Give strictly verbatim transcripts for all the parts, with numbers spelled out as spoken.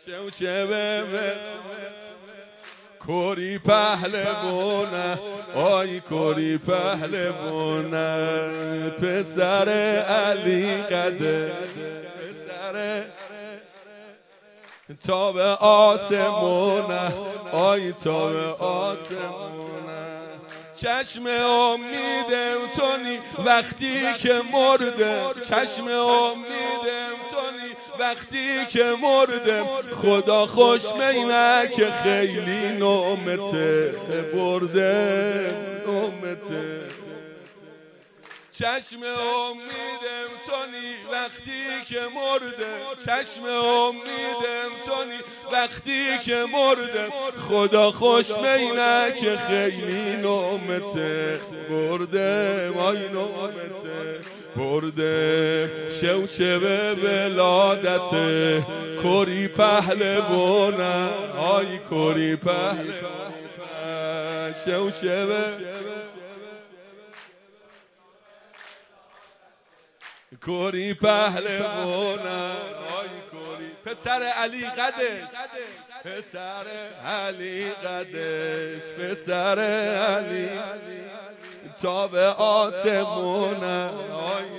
شوشبه کوری پهلوانه آی کوری پهلوانه پسر علی قده پسر تا به آسمونه آی تا به آسمونه چشم امیدم تونی وقتی که مردم چشم امیدم تونی وقتی که مردم خدا خوش مینه که خیلی نومته برده نومته چشم امیدم تونی وقتی که مردم چشم امیدم تونی وقتی که مردم خدا خوش مینه که خیلی نومته برده وای نومته برده شوشبه ولادته کوری پهلوانه آی کوری پهلوانه شوشبه کوری پهلوانه آی کوری پسر علی قدش پسر علی قدش پسر علی تا به آسمونه آی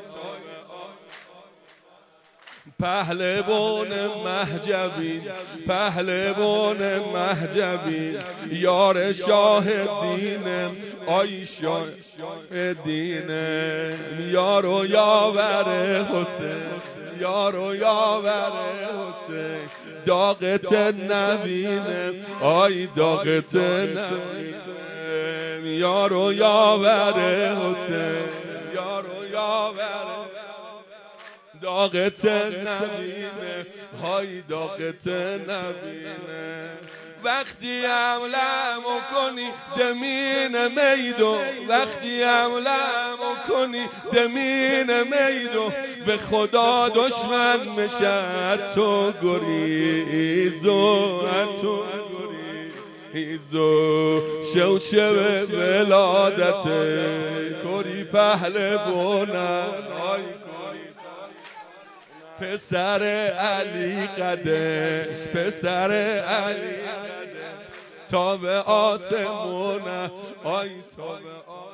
پهلوان مهجبی پهلوان مهجبی یار شاه دینم آی شاه دینم یار و یاور حسین یار و یاور حسین داغت نبینم آی داغت نبینم یار و یاور حسین یار و یاور داغت نبینه های داغت نبینه وقتی حمله‌مو کنی دمین میدو وقتی حمله‌مو کنی دمین میدو به خدا دشمن میشه تو گریزو تو گریزو شوشبه ولادت کوری پهلوانه پسر علی قدش پسر علی قدش تا به آسمونه آی تا به آسمونه